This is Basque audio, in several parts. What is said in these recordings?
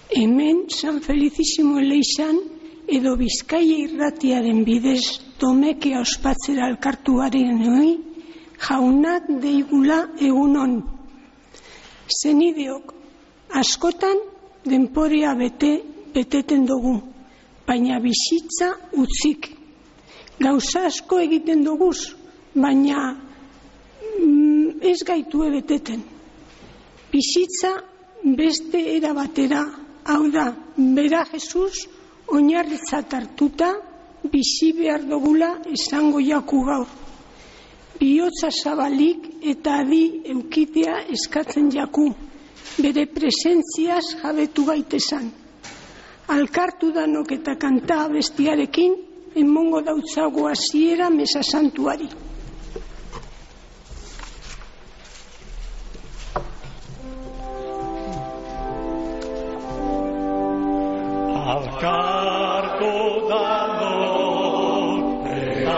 Hemen San Felicissimo Eleixan edo Bizkaia irratiaren bidez domekea ospatzera elkartuaren hori, jaunak deigula egunon. Zenideok, askotan denporea beteten dugu, baina bizitza utzik. Gauza asko egiten duguz, baina ez gaitue beteten. Bizitza beste era batera, hau da, bera Jesus oinarritzat hartuta bizi behar dugula esango jaku gaur. Bihotza zabalik eta adi eukitea eskatzen jaku, bere presentziaz jabetu gaitezan. Alkartu danok eta kanta bestiarekin, emongo dautzago hasiera mesa santuari. Alkartu danok eta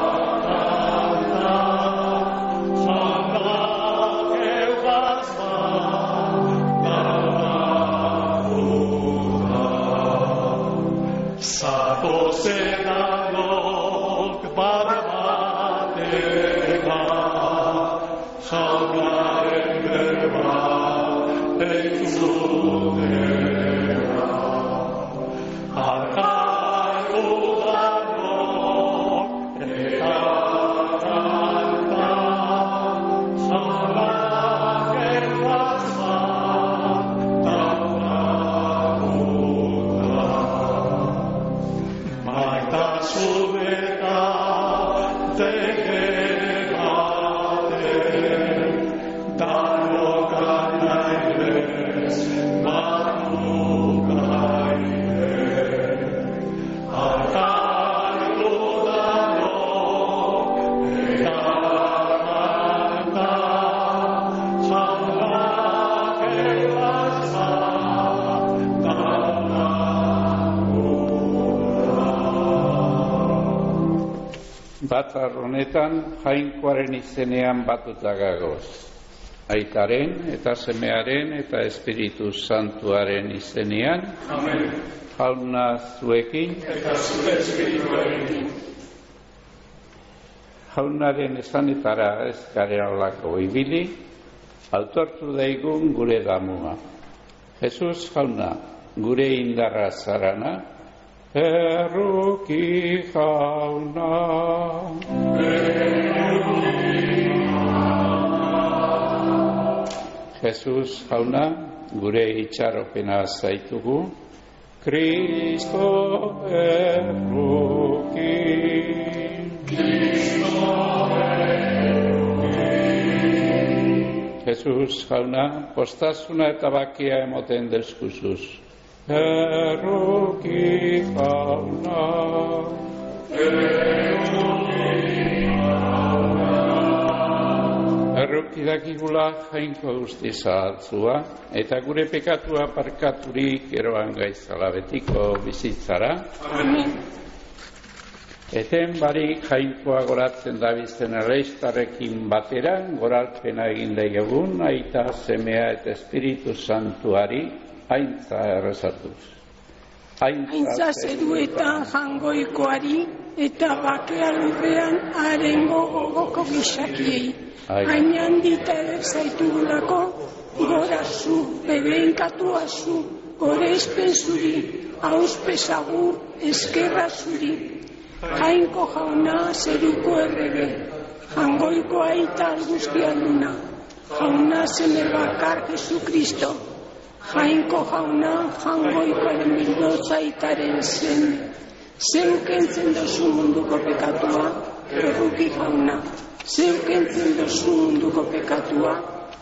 Batzar honetan Jainkoaren izenean batuta gagoz. Aitaren eta Semearen eta Espiritu Santuaren izenean. Amen. Jauna zuekin. Eta zure espirituarekin. Jaunaren esanetara ez garelako ibili, autortu daigun gure damua. Jesus jauna, gure indarra zarana, erruki jauna. Jesus jauna, gure itxaropena zaitugu, Kristo erruki. Jesus jauna, postasuna eta bakia emoten deskuzuz. Erruki jauna. Erruki dakigula Jainko guztiza altzua, eta gure pekatua parkaturik eroan gaizala betiko bizitzara. Amen. Eten barik Jainkoa goratzen dabizten erreistarrekin batera, goralpena egin daigun, Aita, Semea eta Espiritu Santuari, aintza errezatuz. Aintza zeruetan jangoikoari eta bakea lurrean arengo gogoko gizakiei. Hainan dita zaitugulako, gora zu, bebenkatua zu, gore espen zuri, auspesagur, eskerra zuri. Jainko jauna zeruko errege, jangoiko aita guztia duna, jauna zene bakar Jesu Kristo. Jainko jauna, jangoikoaren bildotza aitaren zen. Zeukentzen dozu munduko pekatua, erruki jauna. Zeukentzen dozu munduko pekatua.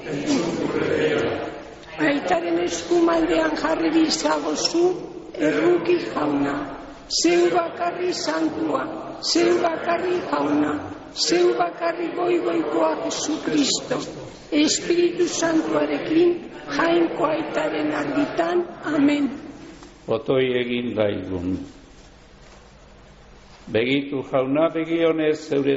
Aitaren eskumaldean jarri bizagozu, erruki jauna. Zeu bakarri santua, zeu bakarri jauna, zeu bakarri goigoikoa Jesu Kristo. Espiritu Santuarekin, Jainko aitaren argitan, amen. Otoi egin daigun. Begitu jauna begionez zeure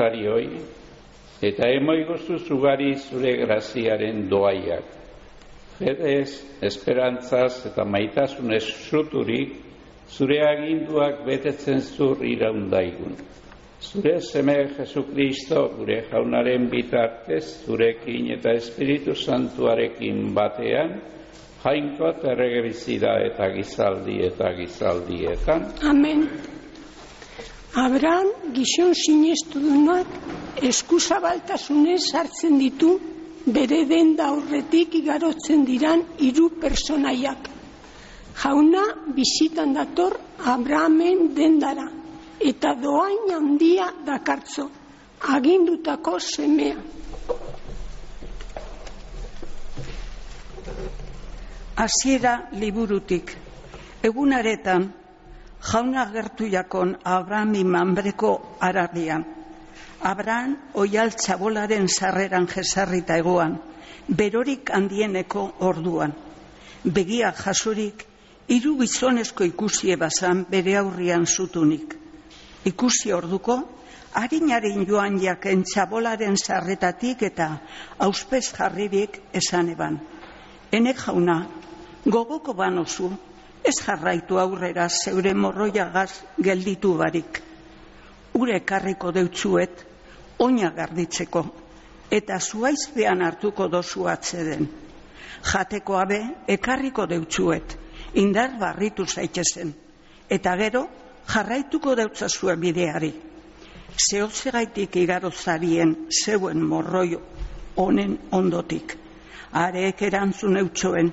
zerbitzarioi, eta emoiguzu zugari zure graziaren doaiak. Fedez, esperantzaz eta maitasunez suturik, zure aginduak betetzen zur iraundaigun. Zure seme Jesukristo, gure jaunaren bitartez, zurekin eta Espiritu Santuarekin batean, jainko errege bizi da eta gizaldietan. Amen. Abraham gizon sinestudunak eskuzabaltasunez hartzen ditu bere denda aurretik igarotzen diran 3 pertsonaiak. Jauna bizitan dator Abrahamen dendara eta doain handia dakartzo, agindutako semea. Hasiera liburutik, egunaretan, jauna gertu jakon Abrahami manbreko arabian. Abraham oial txabolaren sarreran jesarrita egoan, berorik handieneko orduan. Begia jasurik, 3 gizonezko ikusi ebazan bere aurrian zutunik. Ikusi orduko, harin joan jaken txabolaren sarretatik eta auspez jarririk esan eban. Enek jauna, gogoko banozu, ez jarraitu aurrera zeure morroiagaz gelditu barik. Ure ekarriko deutsuet, oina garditzeko, eta zuaizpean hartuko dozu atzeden. Jateko abe, ekarriko deutsuet, indar barritu zaitezen, eta gero, jarraituko deutzazue bideari. Zehozegaitik igarozarien zeuen morroi honen ondotik. Areek erantzun eutxoen,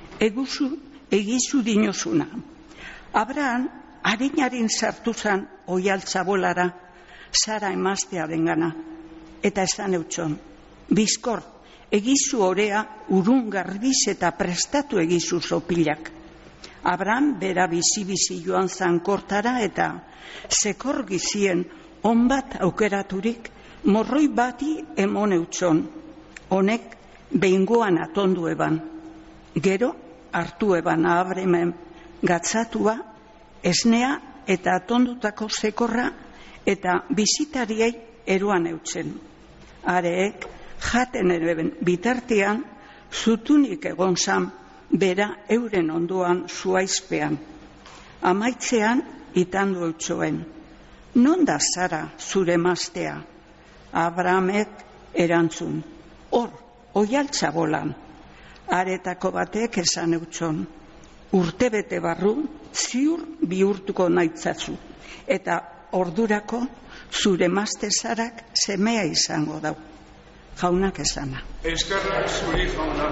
egizu dinozuna. Abraham, harinarin sartu zan oial txabolara, Sara emaztearen gana, eta esan eutxon, bizkor, egizu orea urun garbiz eta prestatu egizu zopilak. Abraham bera bizi-bizi joan zankortara eta sekor gizien onbat aukeraturik morroi bati emon eutxon. Honek behingoan atondu eban. Gero hartu eban Abrahamen gatzatua, esnea eta atondutako sekorra eta bizitariei eruan eutzen. Areek jaten eren bitartean zutunik egon zan bera euren ondoan zuaizpean. Amaitzean itandu eutxoen. Non da Sara zure emaztea? Abrahamek erantzun. Hor, oial txabolan. Aretako batek esan eutxon. Urtebete barru ziur bihurtuko naitzatzu. Eta ordurako zure emazte Sarak semea izango dau. Jaunak esana. Eskerrak zuri jauna.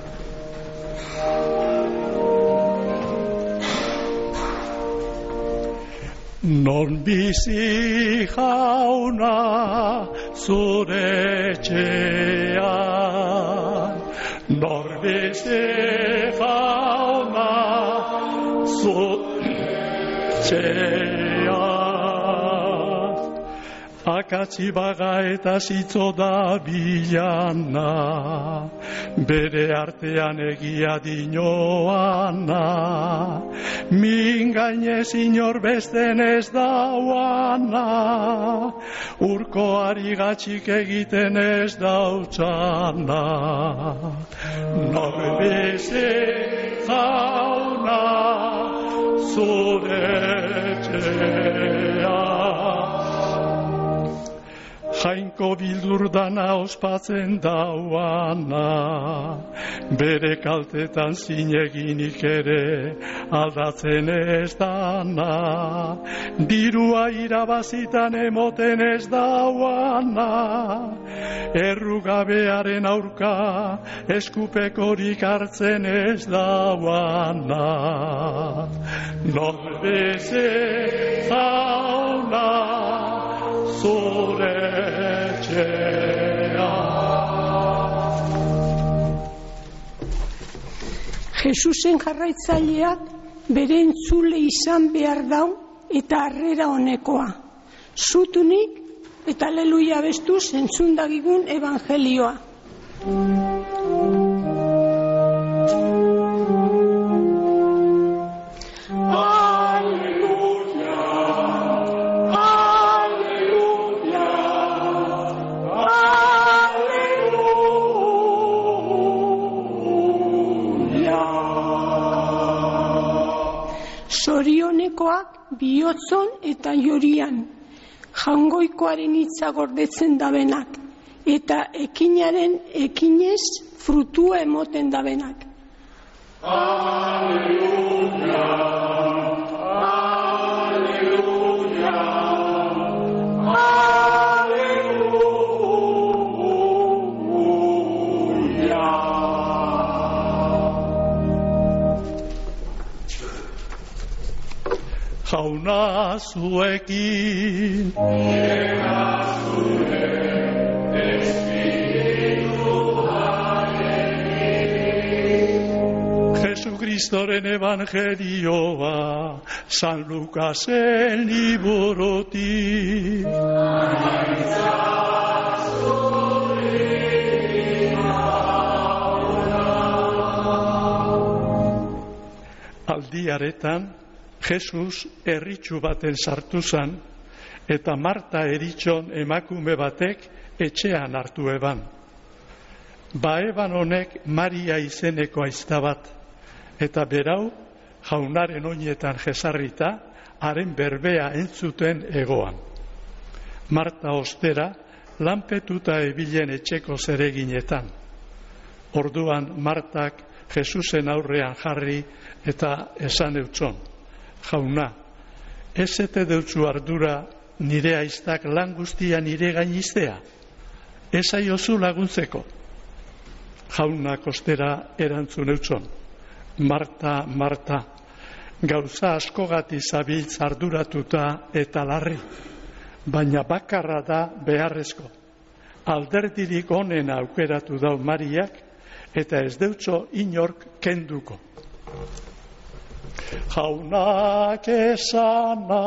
Non bizi jauna zure etxean, nor bizi jauna zure etxean. Akatzi baga eta zitzo da bilana, bere artean egia dinoana, min gainez inor besten ez dauana, urkoari gatxik egiten ez dautzana. Nor bizi jauna zure etxean. Jainko bildurdana ospatzen dauana, bere kaltetan zineginik ere aldatzen ez dana, dirua irabazitan emoten ez dauana, errugabearen aurka eskupekorik hartzen ez dauana. Nor bizi jauna zure etxean. Jesusen jarraitzaileak bere entzule izan behar dau eta harrera honekoa. Zutunik eta aleluia bestuz entzundagigun evangelioa. zorionekoak bihotzon eta jorian, jaungoikoaren hitza gordetzen dabenak, eta ekinaren ekinez frutua emoten dabenak. Aleluya, aleluya, aleluya. Jauna zuekin, Jesucristoren evangelioa, San Lukasen liburutik. Aldiaretan, Jesus erritxu baten sartu zan, eta Marta eritxon emakume batek etxean hartu eban. Eban honek Maria izeneko aizta bat, eta berau jaunaren oinetan jesarrita, haren berbea entzuten egoan. Marta ostera, lanpetuta ebilen etxeko zereginetan. Orduan Martak Jesusen aurrean jarri eta esan eutzon, jauna, ez ete deutzu ardura nire aiztak lan guztia nire gainiztea, ez aiozu laguntzeko. Jaunak ostera erantzun eutzon, Marta, Marta, gauza askogati zabiltz arduratuta eta larri, baina bakarra da beharrezko. Alderdirik onena aukeratu dau Mariak, eta ez deutzo inork kenduko. Jaunak esana,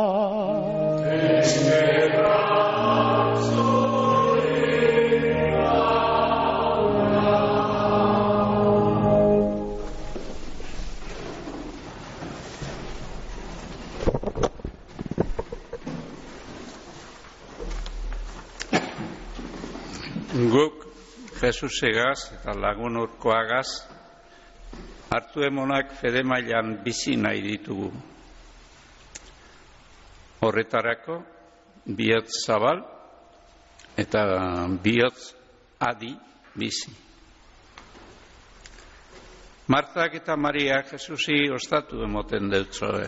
Guk Jesusegaz eta lagun urkoagaz hartu emonak fede mailan bizi nahi ditugu. Horretarako bihotz zabal eta bihotz adi bizi. Martak eta Maria Jesusi ostatu emoten deutzoe.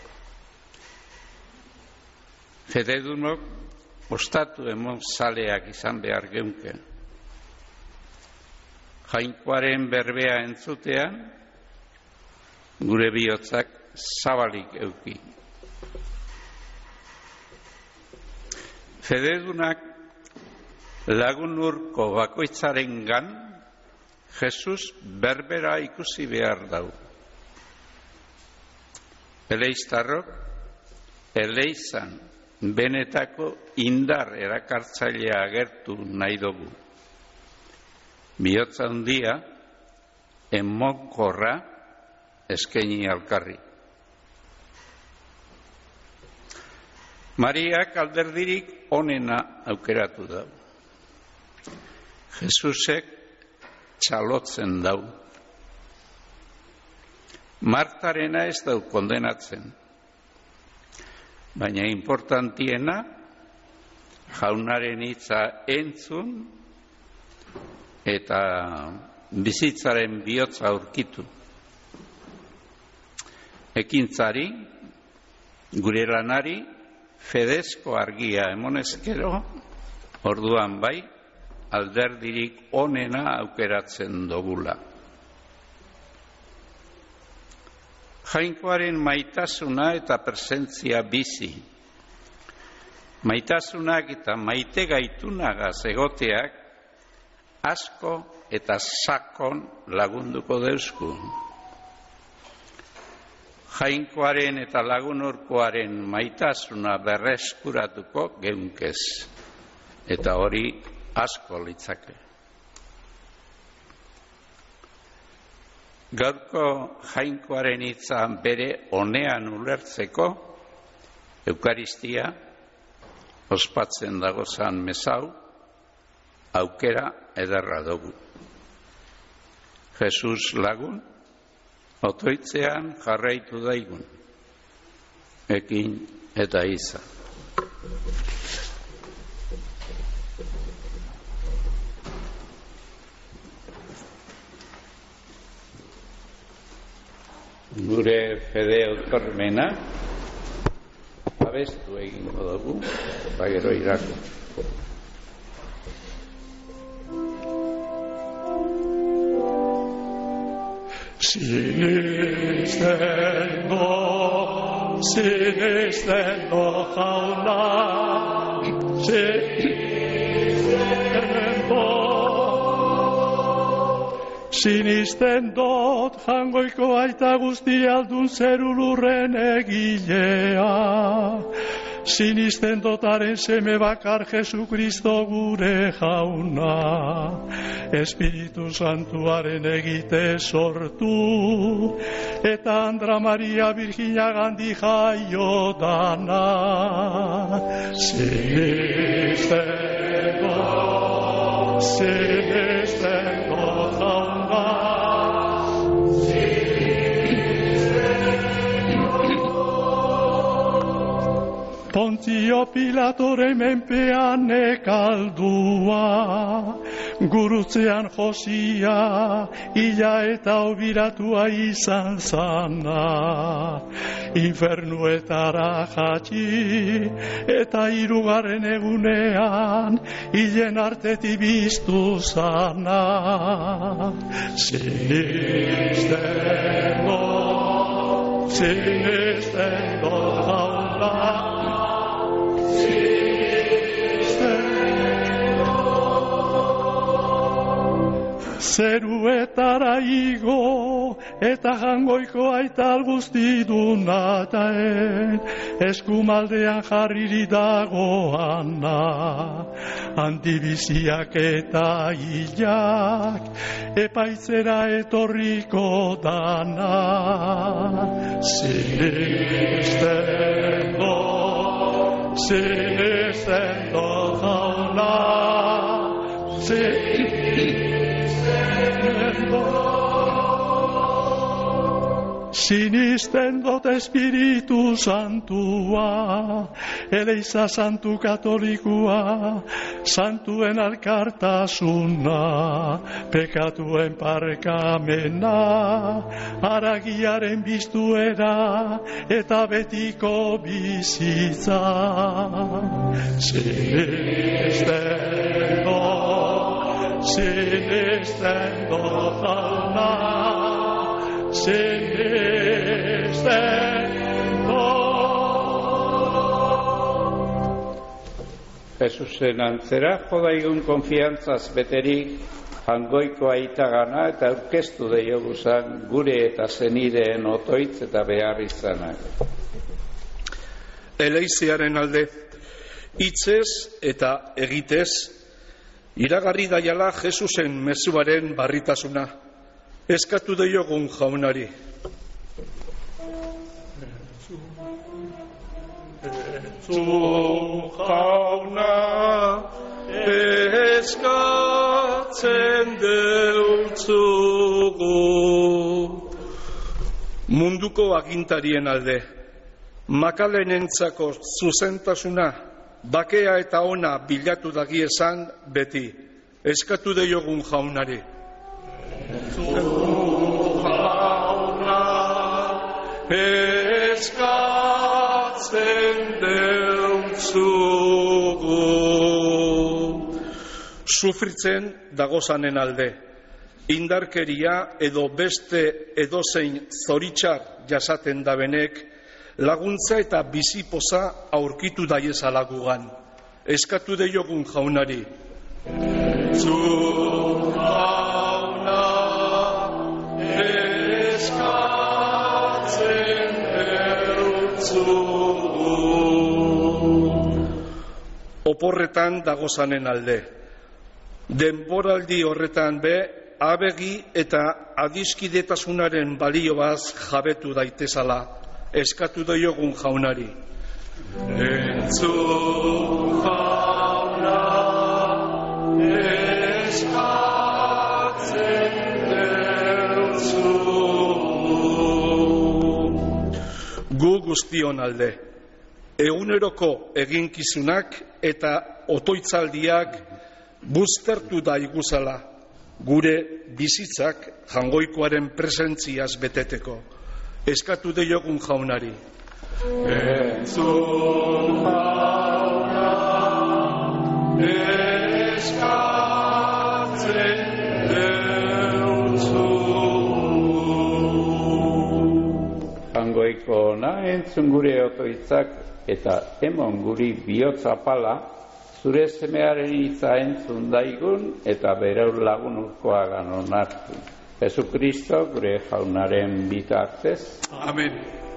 Fededunok ostatu emon zaleak izan behar geunke. Jainkoaren berbea entzutean, gure bihotzak zabalik euki. Fededunak lagun urko bakoitzarengan Jesus berbera ikusi behar dau. Eleiztarrok, eleizan benetako indar erakartzailea agertu nahi dugu. Bihotza handia, emonkorra eskaini alkarri. Mariak alderdirik onena aukeratu dau. Jesusek txalotzen dau. Martarena ez dau kondenatzen. Baina importantiena, jaunaren hitza entzun eta bizitzaren bihotza aurkitu. Ekintzari, gure lanari, fedezko argia emonezkero, orduan bai, alderdirik onena aukeratzen dogula. Jainkoaren maitasuna eta presentzia bizi. Maitasunak eta maite gaitunagaz egoteak asko eta sakon lagunduko deusku. Jainkoaren eta lagunurkoaren maitasuna berreskuratuko geunkez. Eta hori asko litzake. Gaurko jainkoaren hitza bere onean ulertzeko, Eukaristia, ospatzen dagozan mesau, aukera ederra dugu. Jesus lagun, otoitzean jarraitu daigun. ekin eta izan. Gure fede otormena abestu egingo dugu, gero irako. Sinisten jauna, sinisten dot jangoiko aita guzti aldun zerulurren egilea. Sinisten dotaren seme bakar Jesukristo gure jauna, Espiritu Santuaren egite sortu, eta Andra Maria Virginia gandi jaio dana. Sinisten dot jauna, Pontzio Pilatore menpean nekaldua, gurutzean Josia, ila eta obiratua izan zana. Infernuetara jatxi, eta hirugarren egunean, hilen arteti biztu zana. Sinisten do jauna, zeruetara igo eta jangoiko aital guzti dunataen, eskumaldean jarriri dagoana, antibiziak eta hilak epaitzera etorriko dana. Sinisten do jauna, sinisten dot Espiritu Santua, Eleiza Santu Katolikua, santuen alkartasuna, pekatuen parkamena, haragiaren biztuera eta betiko bizitza. Sinisten do jauna, Jesusen antzera jodaigun konfiantzaz beterik jangoiko aitagana eta aurkeztu deioguzan gure eta zenideen otoitz eta behar izanak. Eleizearen alde, hitzez eta egitez, iragarri daiala Jesusen mezuaren barritasuna. Eskatu diogun jaunari. Zu jauna eskatzen deutzugu. Munduko agintarien alde, Makalenentzako zuzentasuna, bakea eta ona bilatu dagiezan beti. Eskatu diogun jaunari. Jauna eskatzen deutzugu. Sufritzen dagozanen alde, indarkeria edo beste edozein zoritxar jasaten dabenek, laguntza eta bizipoza aurkitu daiezala gugan. Eskatu diogun jaunari. Oporretan dagozanen alde. Denboraldi horretan be, abegi eta adiskidetasunaren balioaz jabetu daitezala. Eskatu diogun jaunari. Entzun jauna, eskatzen deutzu. gu guztion alde. Eguneroko eginkizunak eta otoitzaldiak buztertu daiguzala gure bizitzak Jaungoikoaren presentziaz beteteko. Eskatu deiogun jaunari. Entzun jauna, eskatzen deutzu. Jaungoiko ona entzun gure otoitzak eta emon guri bihotz apala, zure semearen hitza entzun daigun eta berau lagunurkoagan onartu. Jesukristo gure jaunaren bitartez. Amen.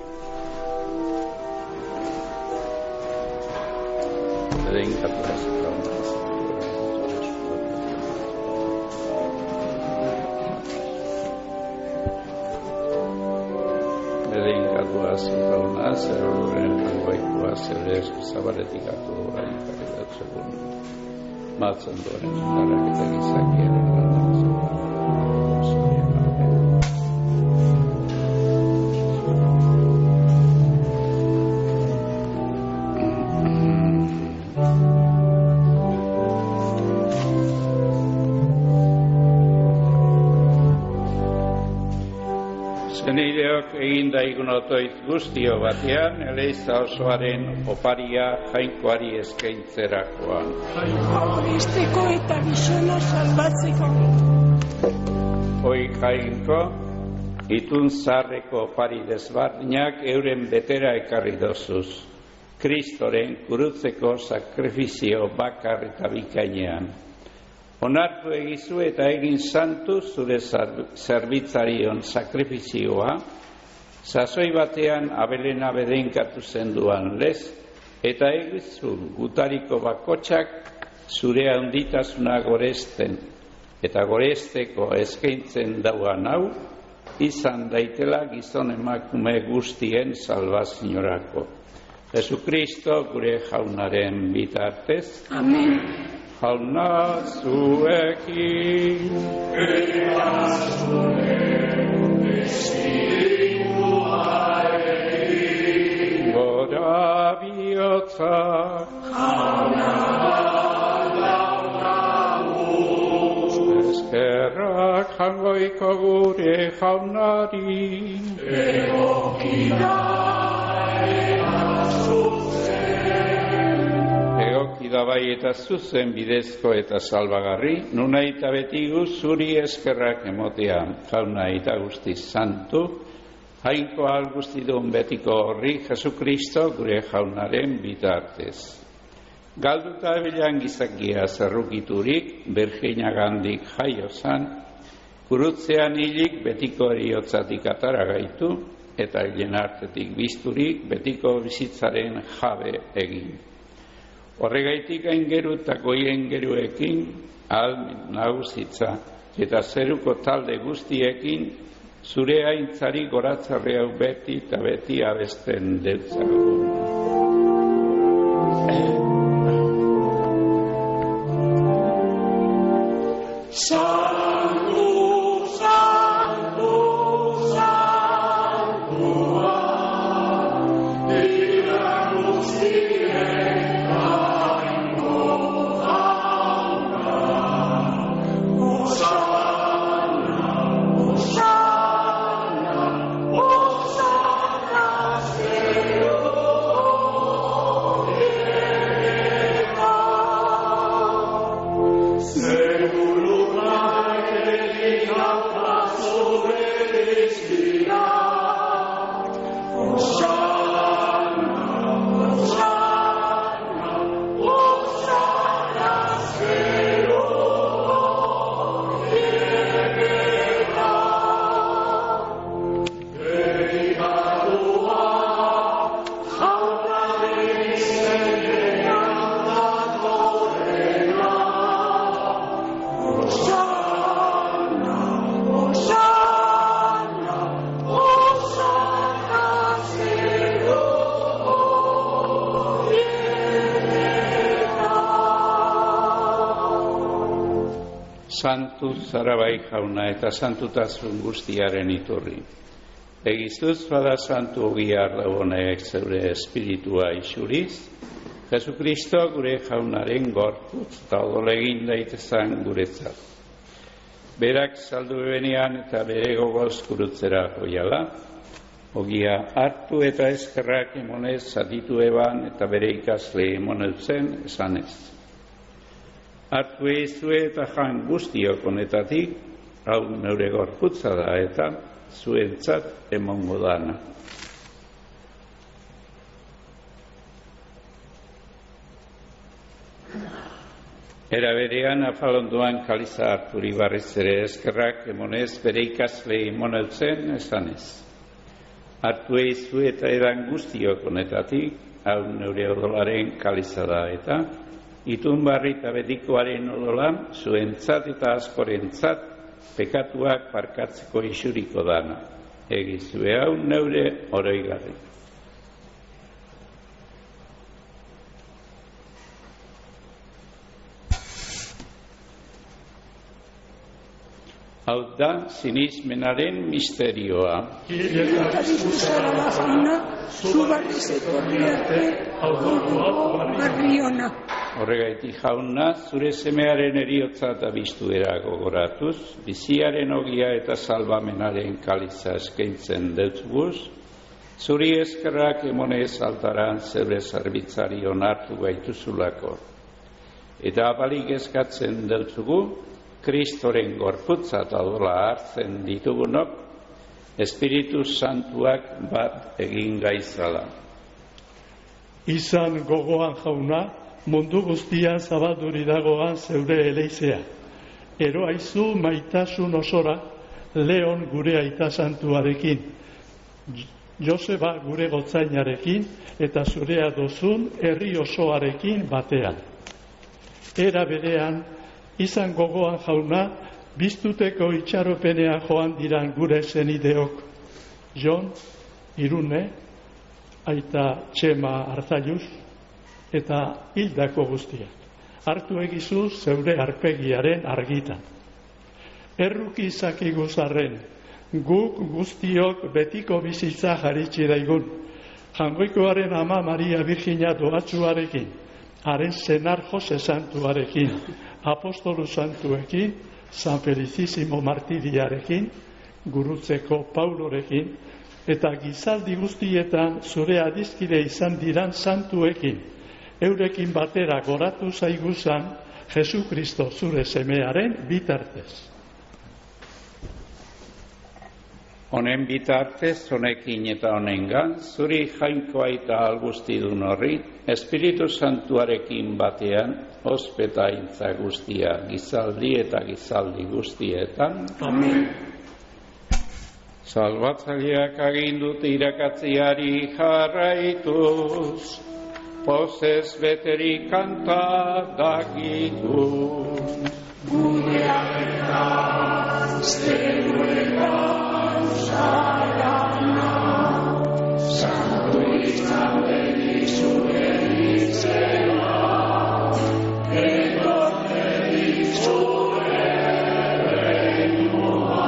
Bedeinkatua zipauna, zeruren Jaungoikoa zeure esku zabaletik hartu duen ikarri dut segun. Matzen duen gitarrak eta gizakiaren landak zegoen. Zenideok egin daigun otoit guztio batean, eleiza osoaren oparia Jainkoari eskaintzerakoan. Esteko eta bisona salbatzeko. Hoi Jainko, itun zaharreko opari desbardinak euren betera ekarri dozuz. Kristoren kurutzeko sakrifizio bakar eta bikainean. Onartu egizu eta egin santu zure zerbitzarion sakrifizioa, sasoi batean Abelena bedeinkatu zenduan lez, eta egizu gutariko bakotxak zure handitasuna goresten, eta goresteko eskaintzen dauan hau, izan daitela gizon emakume guztien salvazioarako. Jesukristo gure jaunaren bitartez. Amen. Jauna zuekin, eta zure espirituarekin, gora bihotzak, jauna daukagu, eskerrak Jaungoiko gure jaunari, egokida eta egokida bai eta zuzen bidezko eta salbagarri, nuna eta beti zuri eskerrak emotean, jauna eta guzti santu, Jainkoa guztidun betiko horri Jesukristo gure jaunaren bitartez. Galduta ebilan gizakia zerrukiturik, Birjinagandik jaiozan, kurutzean hilik betiko eriotzatik atara gaitu, eta hilen artetik bizturik betiko bizitzaren jabe egin. Horregaitik aingeru eta goien geruekin ahalmen nagusitza eta zeruko talde guztiekin zure aintzari goratzarri hau beti eta beti abesten deutzagun. Santu zara bai jauna eta santutasun guztiaren iturri. Egizuz bada santu ogia ardagonek zeure espiritua isuriz, Jesu Kristo gure jaunaren gorputz eta odol egin daitezan guretzat. Berak saldu benean eta bere gogoz gurutzera joiala, ogia hartu eta eskerrak emonez zatitu eban eta bere ikasle emoneutzen esanez. Hartu eizue eta jan guztiok honetatik, hau neure gorputza da eta zuentzat emongo dana. Era berean afalondoan kaliza harturi barriz ere eskerrak emonez bere ikasle emoneutzen esanez. Hartu eizu eta edan guztiok honetatik, hau neure odolaren kaliza da eta itun barri eta betikoaren odolan zuentzat eta askorentzat pekatuak parkatzeko isuriko dana. Egizue hau neure oroigarri. Hau da sinismenaren misterioa. Eta bizuzara da jauna, zu barriz etorri arte, barri ona. Horregaitik jauna, zure semearen eriotza eta biztuera gogoratuz, biziaren ogia eta salbamenaren kaliza eskaintzen deutzuguz, zuri eskerrak emonez altaran zeure zerbitzari onartu gaituzulako. Eta abalik eskatzen deutzugu, Kristoren gorputza eta odola hartzen ditugunok, Espiritu Santuak bat egin gaizala. Izan gogoan jauna, mundu guztia zabalduri dagoan zeure eleizea. Ero aizu maitasun osora, Leon gure aita santuarekin, Joseba gure gotzainarekin, eta zurea dozun herri osoarekin batean. Era berean, izan gogoan jauna, biztuteko itxaropenean joan diran gure zenideok, Jon, Irune, aita Txema Arzailuz, eta hildako guztiak. Hartu egizu zeure arpegiaren argitan. Erruki izakiguzarren, guk guztiok betiko bizitza jaritsi daigun, Jangoikoaren ama Maria Virgina doatzuarekin, haren senar Jose Santuarekin, Apostolu Santuekin, San Felicissimo Martiriarekin, Gurutzeko Paulorekin, eta gizaldi guztietan zure adizkide izan diran santuekin, eurekin batera goratu zaiguzan Jesu Kristo zure semearen bitartez. Honen bitartez, honekin eta honengan, zuri jainkoa eta algustidun horri, Espiritu Santuarekin batean, ospetaintza guztia gizaldi eta gizaldi guztietan. Amen. Salbatzaileak agindut irakatziari jarraituz, pozez beterik kanta dagitu. Gureak eta zeruetan sarana, santu izan denizuen izena, etorten izuen reinoa,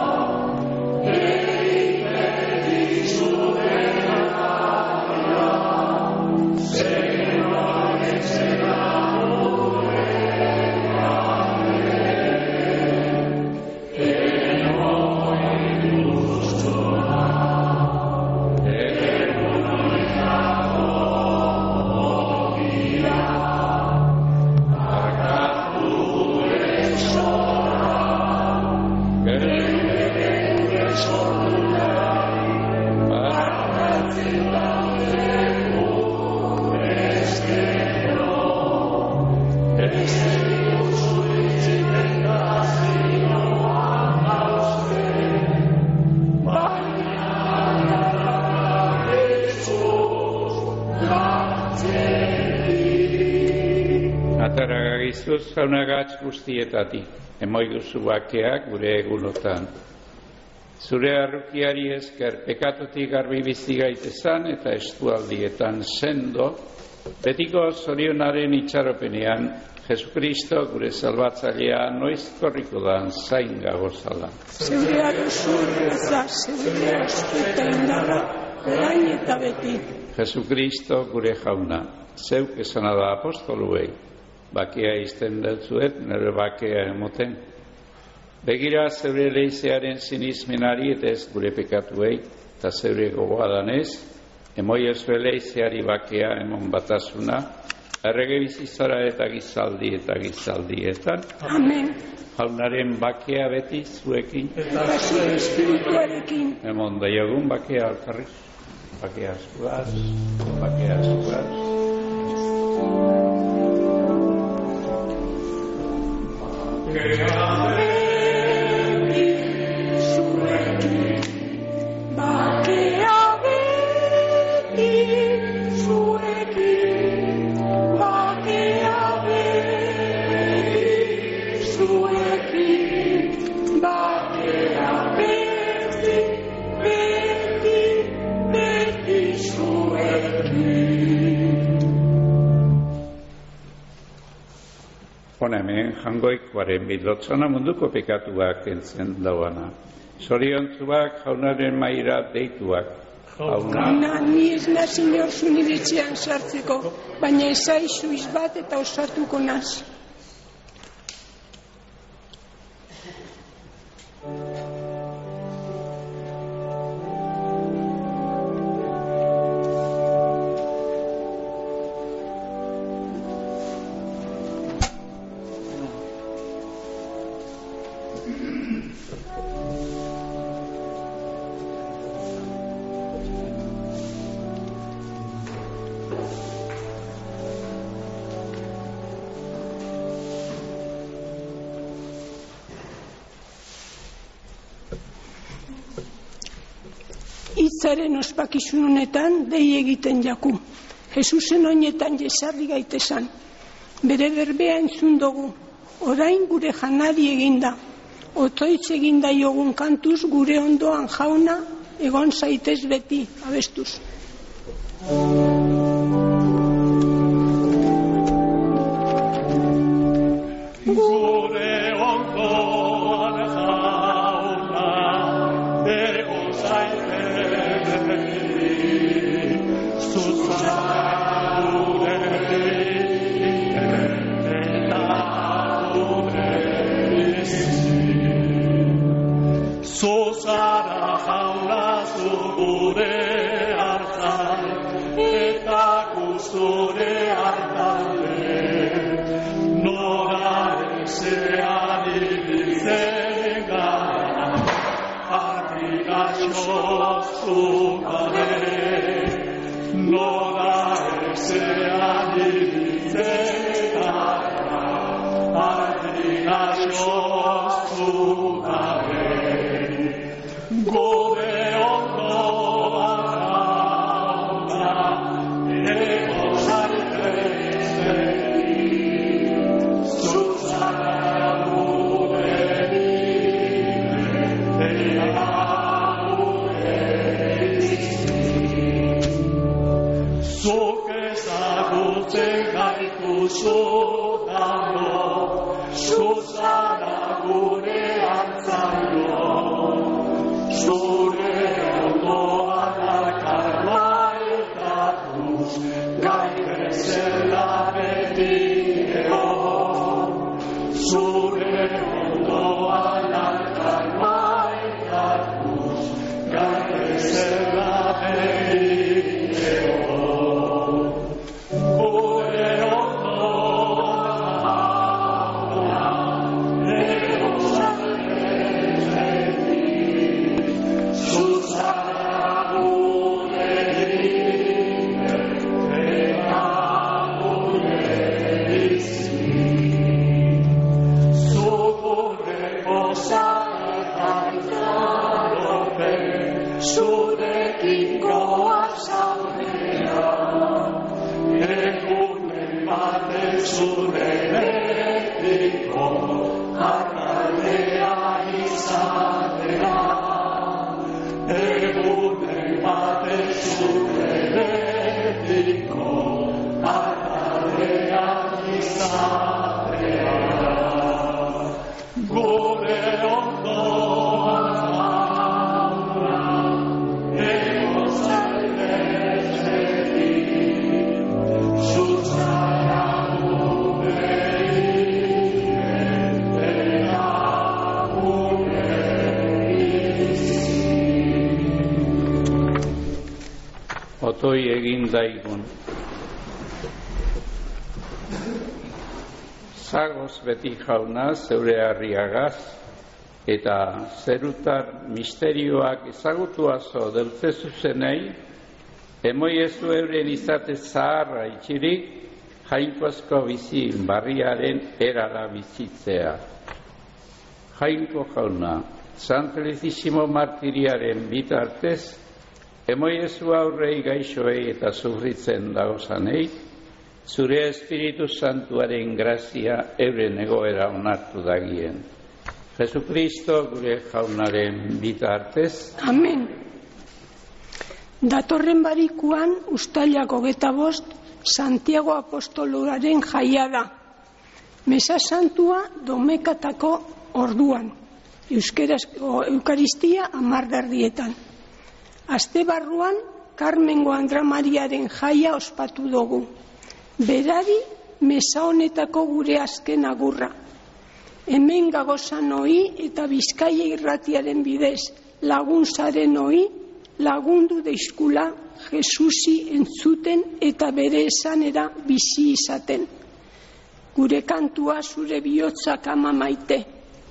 egiten izuen aia, zeruaren zena Ataragagizuz jaunagatz guztietatik, emoi duzu bakeak gure egunotan. Zure arrukiari esker pekatotik garbi bizi gaitezan eta estualdietan sendo, betiko zorionaren itxaropenean Jesukristo, gure salbatzailea, noiz korriko da zain gagozala. Zeure aruzurreza, zeure ospeta indarra, orain eta beti. Jesukristo, gure jauna, zeuk esana da apostoluei, bakea izten dutzuet, nire bakea emoten. Begira zeure leizearen sinizmenari eta ez gure pekatuei, eta zeure gogoa danez, emoi ezue leizeari bakea emon batasuna, errege bizizara eta gizaldietan. Amen. Jaunaren bakea beti zuekin. Eta zure espirituarekin. Emon daiogun bakea alkarri. Bakea zuaz, bakea zuaz. Hemen jangoikoaren bilotzona munduko pekatuak entzen dauana. Zoriontzuak jaunaren maira deituak. Jauna, ni ez naz inor zuniritzean sartzeko, baina ezaizu izbat eta osatuko naz. Hitzaren ospakizun honetan dei egiten jaku. Jesusen oinetan jesarri gaitesan. Bere berbea entzun dugu. Orain gure janari eginda. Otoitz eginda jogun kantuz gure ondoan jauna egon zaitez beti abestuz. Amen. otoi egin daigun. Zagoz beti jauna zeure harriagaz, eta zerutar misterioak ezagutuazo deutze zuzenei, emoiezu euren izate zaharra itxirik, jainkozko bizi barriaren erara bizitzea. Jainko jauna, San Felicissimo martiriaren bitartez, emoiezu aurrei gaixoei eta sufritzen dauzanei, zure Espiritu Santuaren grazia euren egoera onartu dagien. Jesucristo gure jaunaren bitartez. Amen. Datorren barikuan uztailak 25 Santiago apostoluraren jaia da. Mesa santua domekatako orduan. Euskerazko Eukaristia 10:00. Aste barruan Karmengo Andra Mariaren jaia ospatu dugu. Berari mesa honetako gure azken agurra. Hemen gagozan hoi eta Bizkaia irratiaren bidez laguntzaren hoi lagundu deizkula Jesusi entzuten eta bere esanera bizi izaten. Gure kantua zure bihotzak ama maite.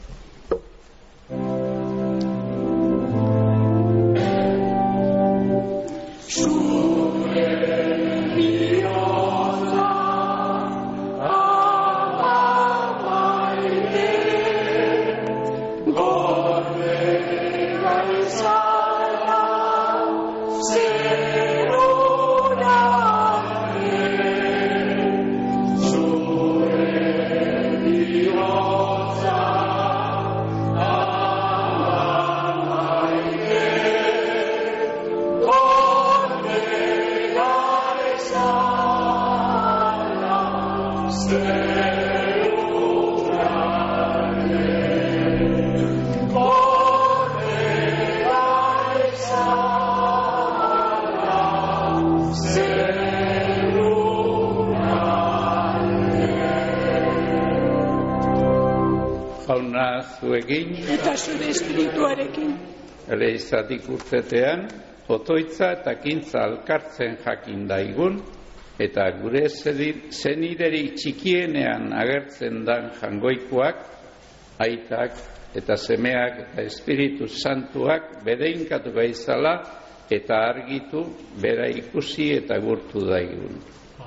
Jauna zuekin Eta zure espirituarekin. eleizatik urtetean, otoitza eta kintza alkartzen jakin daigun, eta gure zeniderik txikienean agertzen dan jangoikoak, aitak eta semeak eta Espiritu Santuak bedeinkatu gaizala eta argitu bera ikusi eta gurtu daigun.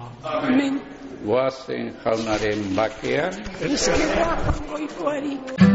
Amen. Goazen jaunaren bakean, Eskerra jangoikoari.